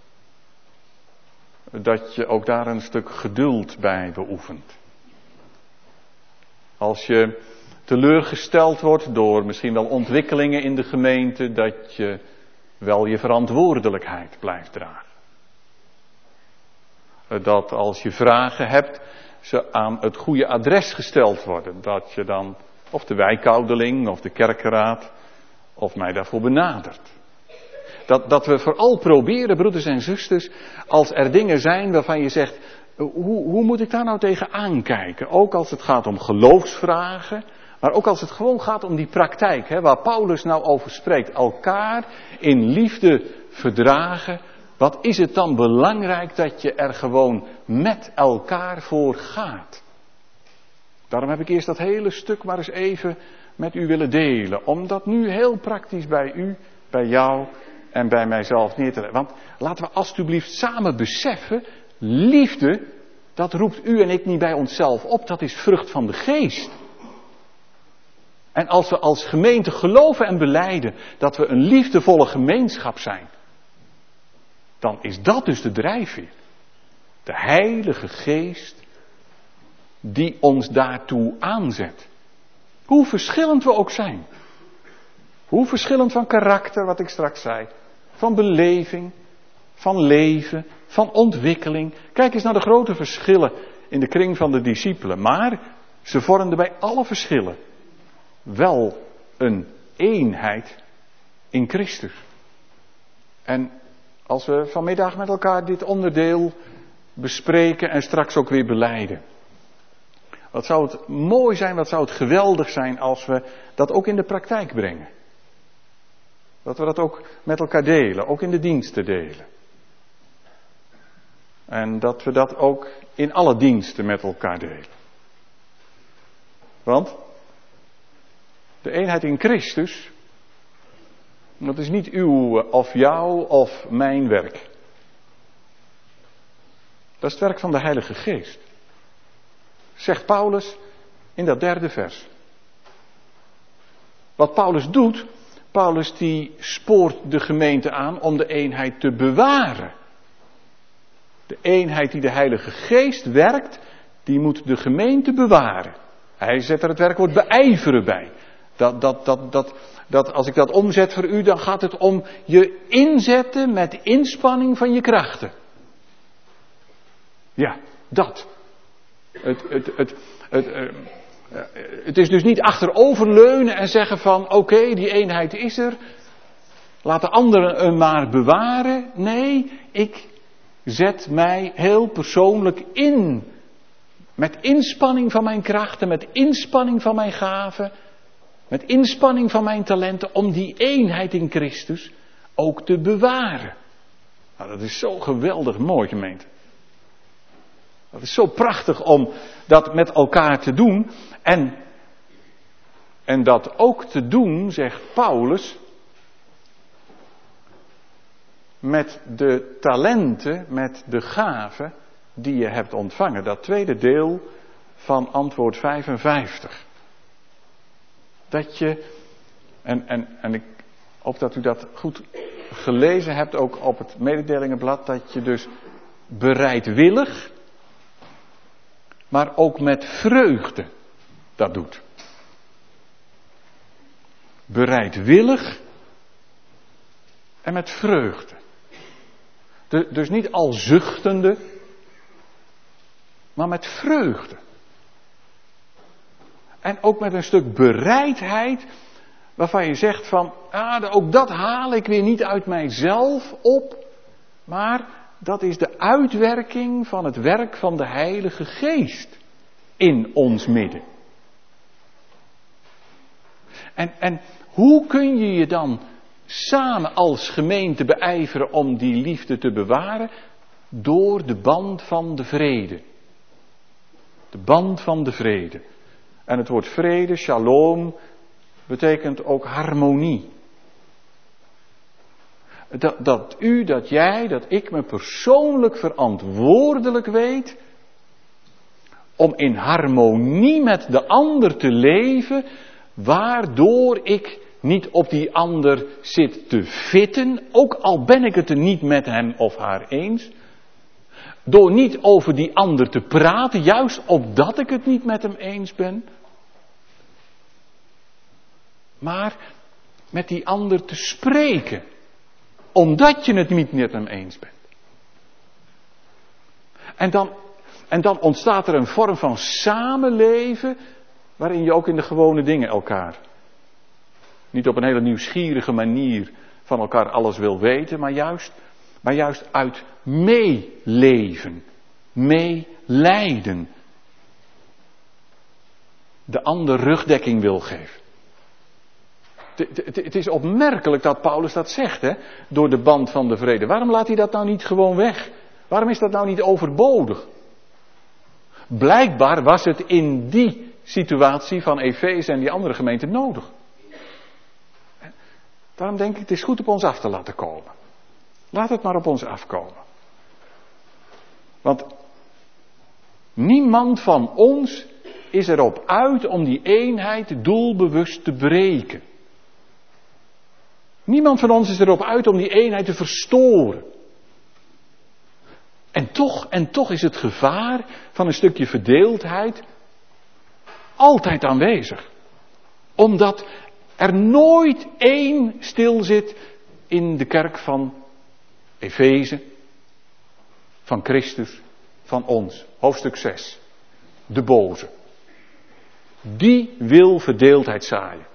dat je ook daar een stuk geduld bij beoefent. Als je teleurgesteld wordt door misschien wel ontwikkelingen in de gemeente, dat je wel je verantwoordelijkheid blijft dragen. Dat als je vragen hebt, ze aan het goede adres gesteld worden. Dat je dan, of de wijkouderling, of de kerkenraad, of mij daarvoor benadert. Dat we vooral proberen, broeders en zusters, als er dingen zijn waarvan je zegt, hoe moet ik daar nou tegen aankijken? Ook als het gaat om geloofsvragen, maar ook als het gewoon gaat om die praktijk, waar Paulus nou over spreekt. Elkaar in liefde verdragen. Wat is het dan belangrijk dat je er gewoon met elkaar voor gaat? Daarom heb ik eerst dat hele stuk maar eens even met u willen delen. Om dat nu heel praktisch bij u, bij jou en bij mijzelf neer te leggen. Want laten we alstublieft samen beseffen, liefde, dat roept u en ik niet bij onszelf op. Dat is vrucht van de geest. En als we als gemeente geloven en belijden dat we een liefdevolle gemeenschap zijn, dan is dat dus de drijfveer. De Heilige Geest die ons daartoe aanzet. Hoe verschillend we ook zijn. Hoe verschillend van karakter, wat ik straks zei. Van beleving, van leven, van ontwikkeling. Kijk eens naar de grote verschillen in de kring van de discipelen. Maar ze vormden bij alle verschillen wel een eenheid in Christus. En als we vanmiddag met elkaar dit onderdeel bespreken en straks ook weer belijden. Wat zou het mooi zijn, wat zou het geweldig zijn als we dat ook in de praktijk brengen. Dat we dat ook met elkaar delen, ook in de diensten delen. En dat we dat ook in alle diensten met elkaar delen. Want de eenheid in Christus, dat is niet uw of jouw of mijn werk. Dat is het werk van de Heilige Geest. Zegt Paulus in dat 3e vers. Wat Paulus doet, Paulus die spoort de gemeente aan om de eenheid te bewaren. De eenheid die de Heilige Geest werkt, die moet de gemeente bewaren. Hij zet er het werkwoord beijveren bij. Dat als ik dat omzet voor u, dan gaat het om je inzetten met inspanning van je krachten. Ja, dat. Het is dus niet achteroverleunen en zeggen van oké, die eenheid is er. Laat de anderen hem maar bewaren. Nee, ik zet mij heel persoonlijk in. Met inspanning van mijn krachten, met inspanning van mijn gaven. Met inspanning van mijn talenten om die eenheid in Christus ook te bewaren. Nou, dat is zo geweldig mooi, gemeente. Dat is zo prachtig om dat met elkaar te doen. En dat ook te doen, zegt Paulus, met de talenten, met de gaven die je hebt ontvangen. Dat tweede deel van antwoord 55. Dat je, en ik hoop dat u dat goed gelezen hebt, ook op het mededelingenblad, dat je dus bereidwillig, maar ook met vreugde dat doet. Bereidwillig en met vreugde. Dus niet al zuchtende, maar met vreugde. En ook met een stuk bereidheid waarvan je zegt van, ook dat haal ik weer niet uit mijzelf op, maar dat is de uitwerking van het werk van de Heilige Geest in ons midden. En hoe kun je je dan samen als gemeente beijveren om die liefde te bewaren? Door de band van de vrede. De band van de vrede. En het woord vrede, shalom, betekent ook harmonie. Dat u, dat jij, dat ik me persoonlijk verantwoordelijk weet om in harmonie met de ander te leven, waardoor ik niet op die ander zit te vitten, ook al ben ik het er niet met hem of haar eens. Door niet over die ander te praten, juist opdat ik het niet met hem eens ben. Maar met die ander te spreken, omdat je het niet met hem eens bent. En dan ontstaat er een vorm van samenleven, waarin je ook in de gewone dingen elkaar niet op een hele nieuwsgierige manier van elkaar alles wil weten, maar juist uit meeleven, meelijden, de ander rugdekking wil geven. Het is opmerkelijk dat Paulus dat zegt, hè, door de band van de vrede. Waarom laat hij dat nou niet gewoon weg? Waarom is dat nou niet overbodig? Blijkbaar was het in die situatie van Efeze en die andere gemeenten nodig. Daarom denk ik, het is goed op ons af te laten komen. Laat het maar op ons afkomen. Want niemand van ons is erop uit om die eenheid doelbewust te breken. Niemand van ons is erop uit om die eenheid te verstoren. En toch is het gevaar van een stukje verdeeldheid altijd aanwezig. Omdat er nooit één stil zit in de kerk van Efeze, van Christus, van ons. Hoofdstuk 6. De boze. Die wil verdeeldheid zaaien.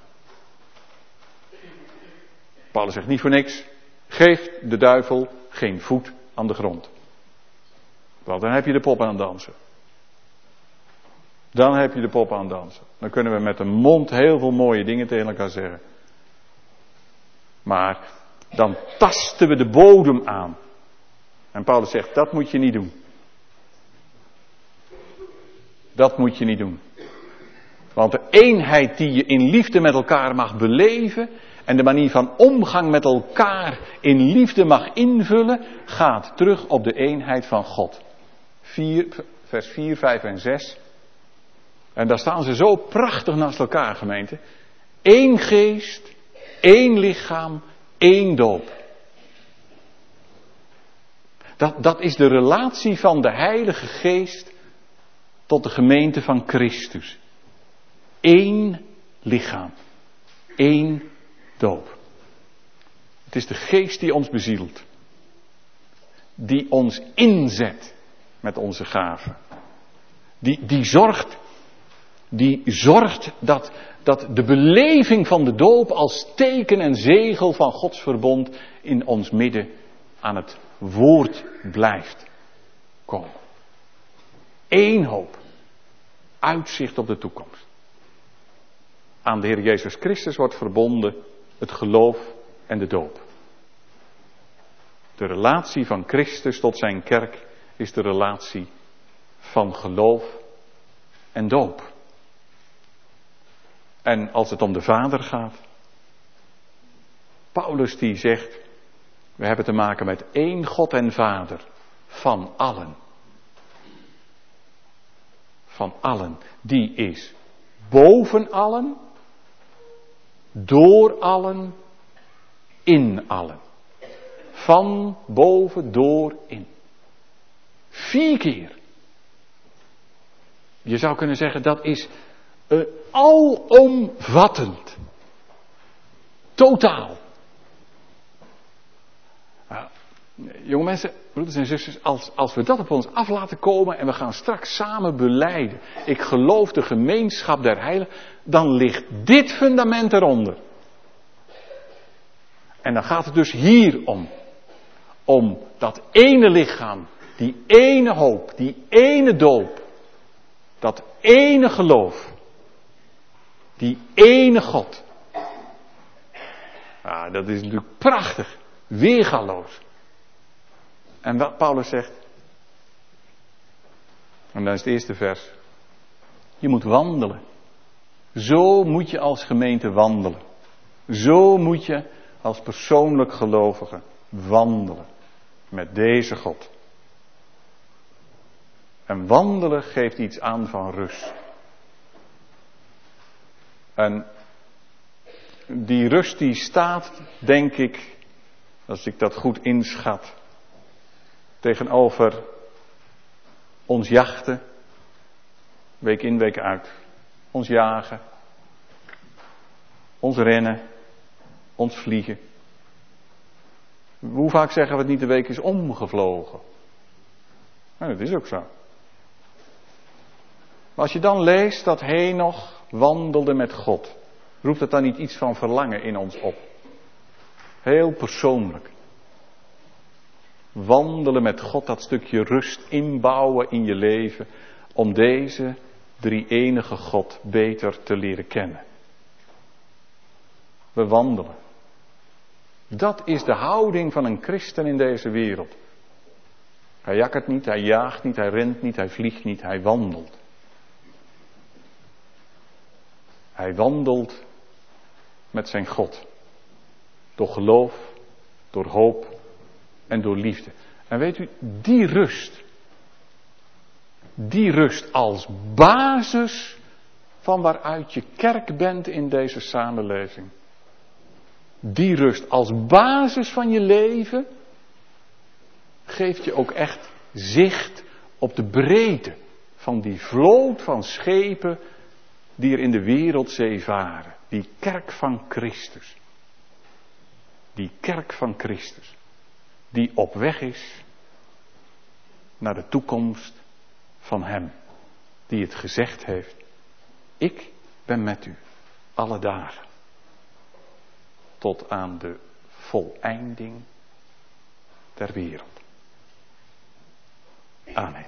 Paulus zegt niet voor niks, geef de duivel geen voet aan de grond. Want dan heb je de pop aan het dansen. Dan heb je de pop aan het dansen. Dan kunnen we met de mond heel veel mooie dingen tegen elkaar zeggen. Maar dan tasten we de bodem aan. En Paulus zegt, dat moet je niet doen. Dat moet je niet doen. Want de eenheid die je in liefde met elkaar mag beleven en de manier van omgang met elkaar in liefde mag invullen, gaat terug op de eenheid van God. Vers 4, 5 en 6. En daar staan ze zo prachtig naast elkaar, gemeente. 1 geest, 1 lichaam, 1 doop. Dat is de relatie van de Heilige Geest tot de gemeente van Christus. 1 lichaam, 1 doop. Het is de Geest die ons bezielt. Die ons inzet met onze gaven. Die zorgt dat de beleving van de doop als teken en zegel van Gods verbond in ons midden aan het woord blijft komen. 1 hoop. Uitzicht op de toekomst. Aan de Heer Jezus Christus wordt verbonden het geloof en de doop. De relatie van Christus tot zijn kerk is de relatie van geloof en doop. En als het om de Vader gaat, Paulus die zegt, we hebben te maken met 1 God en Vader van allen. Van allen. Die is boven allen, door allen, in allen. Van, boven, door, in. 4 keer. Je zou kunnen zeggen dat is alomvattend. Totaal. Jonge mensen, broeders en zusters, als we dat op ons af laten komen en we gaan straks samen belijden, ik geloof de gemeenschap der heiligen, dan ligt dit fundament eronder. En dan gaat het dus hier om dat ene lichaam, die ene hoop, die ene doop, dat ene geloof, die ene God. Dat is natuurlijk prachtig, weergaloos. En wat Paulus zegt, en dan is het eerste vers, je moet wandelen. Zo moet je als gemeente wandelen. Zo moet je als persoonlijk gelovige wandelen met deze God. En wandelen geeft iets aan van rust. En die rust die staat, denk ik, als ik dat goed inschat, tegenover ons jachten, week in, week uit. Ons jagen, ons rennen, ons vliegen. Hoe vaak zeggen we het niet, de week is omgevlogen? Nou, dat is ook zo. Maar als je dan leest dat Henoch wandelde met God, roept het dan niet iets van verlangen in ons op? Heel persoonlijk. Wandelen met God, dat stukje rust inbouwen in je leven, om deze drie-enige God beter te leren kennen. We wandelen. Dat is de houding van een christen in deze wereld. Hij jakkert niet, hij jaagt niet, hij rent niet, hij vliegt niet, hij wandelt. Hij wandelt met zijn God. Door geloof, door hoop en door liefde. En weet u, die rust als basis van waaruit je kerk bent in deze samenleving. Die rust als basis van je leven geeft je ook echt zicht op de breedte van die vloot van schepen die er in de wereldzee varen. Die kerk van Christus. Die kerk van Christus. Die op weg is naar de toekomst van Hem. Die het gezegd heeft. Ik ben met u alle dagen. Tot aan de voleinding der wereld. Amen.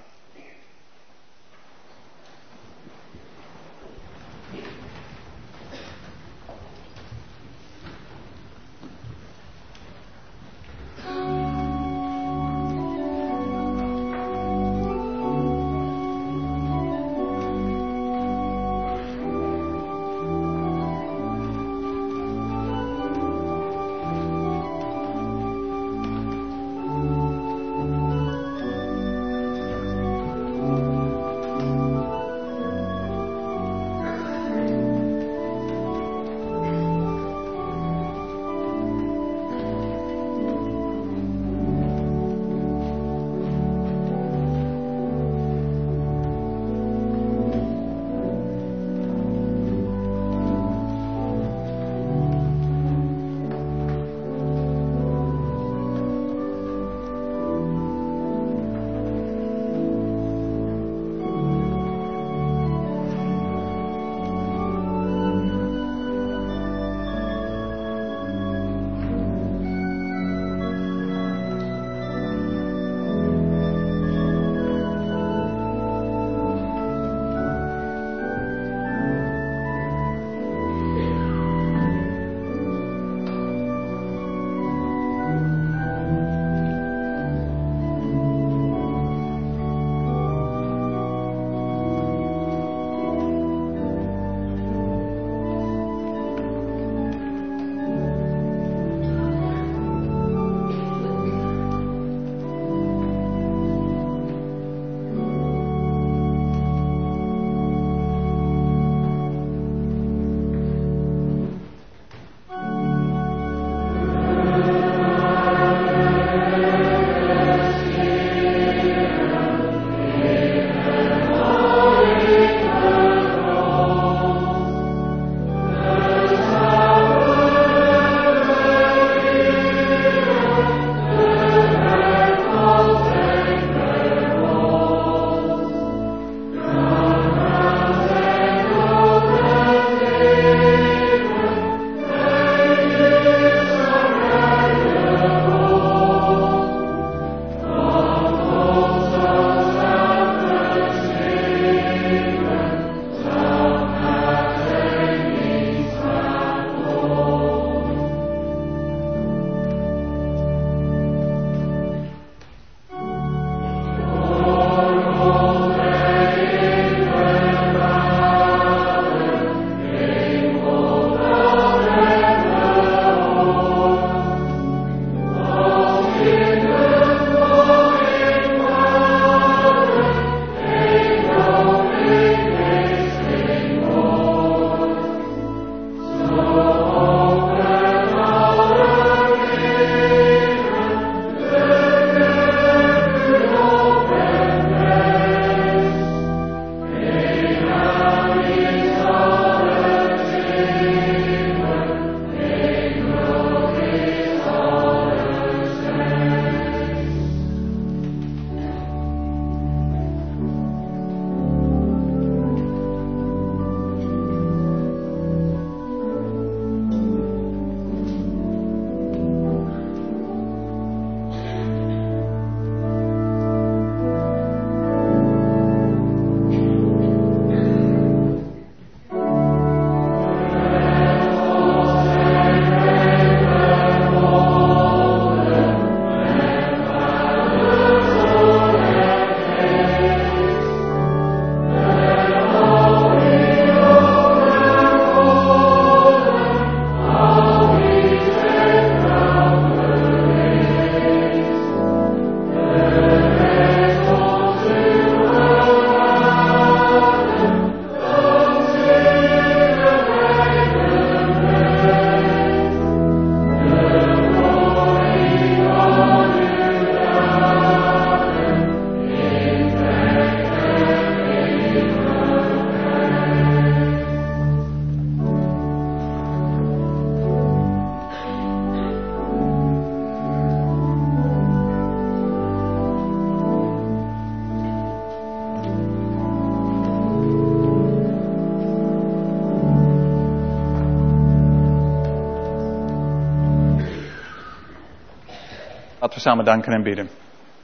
Laten we samen danken en bidden.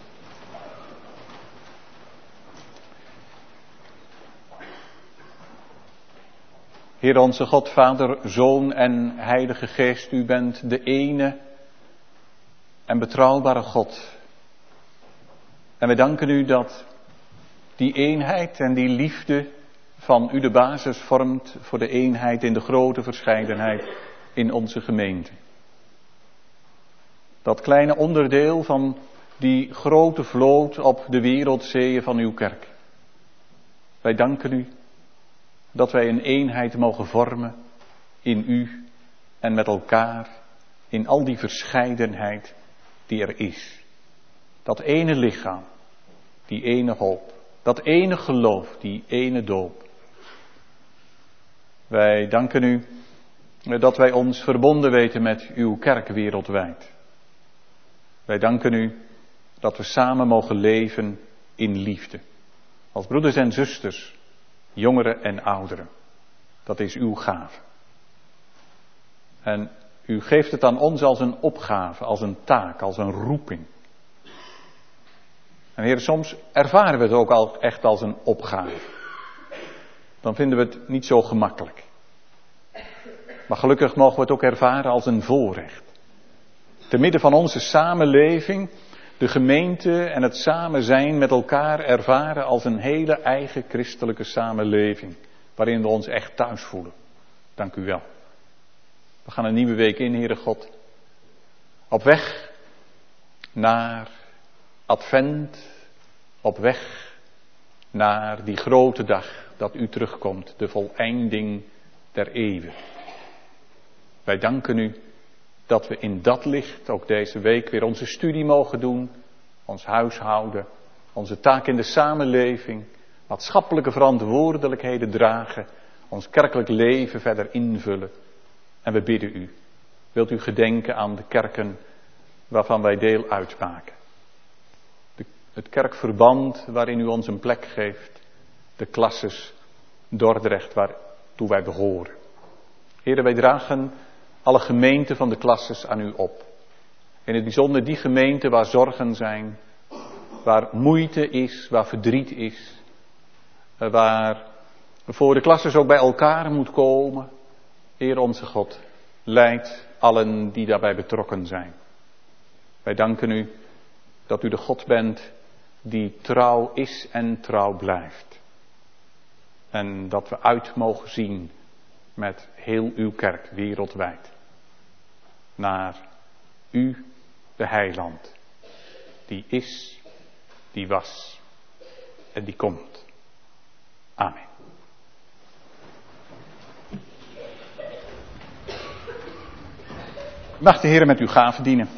Heer onze God, Vader, Zoon en Heilige Geest, u bent de ene en betrouwbare God. En we danken u dat die eenheid en die liefde van u de basis vormt voor de eenheid in de grote verscheidenheid in onze gemeente. Dat kleine onderdeel van die grote vloot op de wereldzeeën van uw kerk. Wij danken u dat wij een eenheid mogen vormen in u en met elkaar in al die verscheidenheid die er is. Dat ene lichaam, die ene hoop, dat ene geloof, die ene doop. Wij danken u dat wij ons verbonden weten met uw kerk wereldwijd. Wij danken u dat we samen mogen leven in liefde. Als broeders en zusters, jongeren en ouderen. Dat is uw gave. En u geeft het aan ons als een opgave, als een taak, als een roeping. En Heer, soms ervaren we het ook al echt als een opgave. Dan vinden we het niet zo gemakkelijk. Maar gelukkig mogen we het ook ervaren als een voorrecht. Te midden van onze samenleving, de gemeente en het samen zijn met elkaar ervaren als een hele eigen christelijke samenleving. Waarin we ons echt thuis voelen. Dank u wel. We gaan een nieuwe week in, Heere God. Op weg naar Advent. Op weg naar die grote dag dat u terugkomt. De voleinding der eeuwen. Wij danken u dat we in dat licht ook deze week weer onze studie mogen doen. Ons huishouden. Onze taak in de samenleving. Maatschappelijke verantwoordelijkheden dragen. Ons kerkelijk leven verder invullen. En we bidden u. Wilt u gedenken aan de kerken waarvan wij deel uitmaken. Het kerkverband waarin u ons een plek geeft. De klasses Dordrecht waartoe wij behoren. Heren, wij dragen alle gemeenten van de klasses aan u op. In het bijzonder die gemeenten waar zorgen zijn. Waar moeite is, waar verdriet is. Waar voor de klasses ook bij elkaar moet komen. Heer onze God, leid allen die daarbij betrokken zijn. Wij danken u dat u de God bent die trouw is en trouw blijft. En dat we uit mogen zien met heel uw kerk wereldwijd. Naar u, de heiland. Die is, die was en die komt. Amen. Mag de Heer met uw gaven dienen.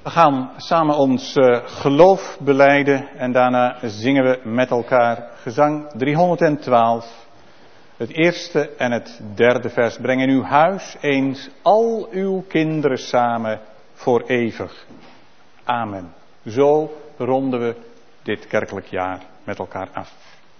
We gaan samen ons geloof belijden en daarna zingen we met elkaar gezang 312. Het eerste en het derde vers. Breng in uw huis eens al uw kinderen samen voor eeuwig. Amen. Zo ronden we dit kerkelijk jaar met elkaar af.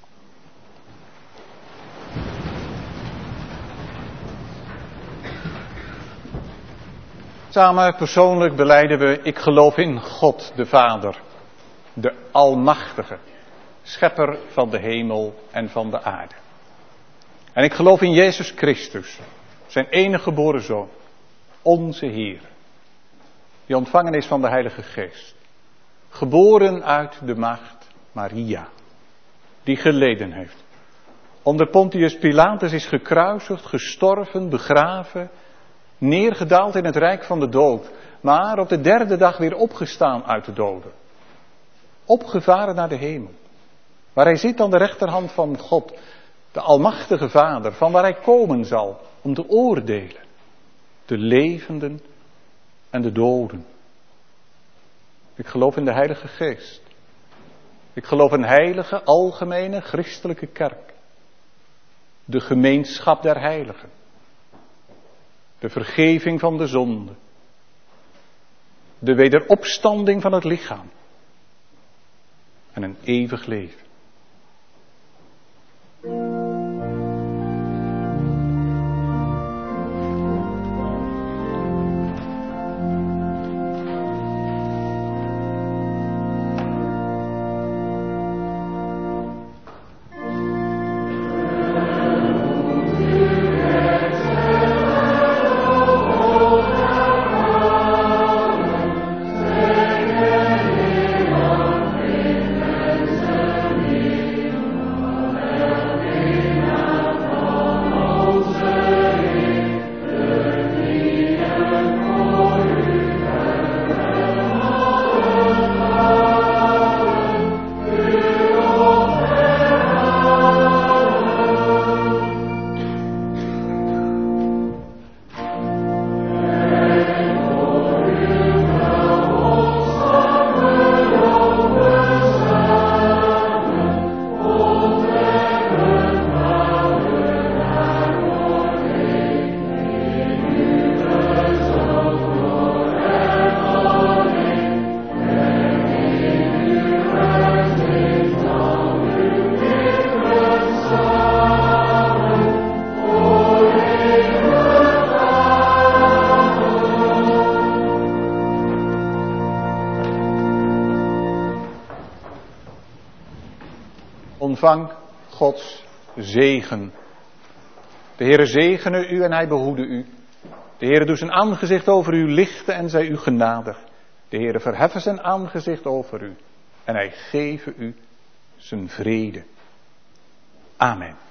Samen persoonlijk belijden we, ik geloof in God de Vader, de Almachtige, schepper van de hemel en van de aarde. En ik geloof in Jezus Christus, zijn enige geboren Zoon, onze Heer, die ontvangen is van de Heilige Geest, geboren uit de maagd Maria, die geleden heeft. Onder Pontius Pilatus is gekruisigd, gestorven, begraven, neergedaald in het rijk van de dood, maar op de derde dag weer opgestaan uit de doden. Opgevaren naar de hemel, waar hij zit aan de rechterhand van God, de Almachtige Vader, van waar hij komen zal om te oordelen, de levenden en de doden. Ik geloof in de Heilige Geest. Ik geloof in heilige, algemene, christelijke kerk. De gemeenschap der heiligen. De vergeving van de zonde. De wederopstanding van het lichaam. En een eeuwig leven. Ontvang Gods zegen. De Heere zegene u en hij behoede u. De Heere doet zijn aangezicht over u lichten en zij u genadig. De Heere verheffen zijn aangezicht over u en hij geven u zijn vrede. Amen.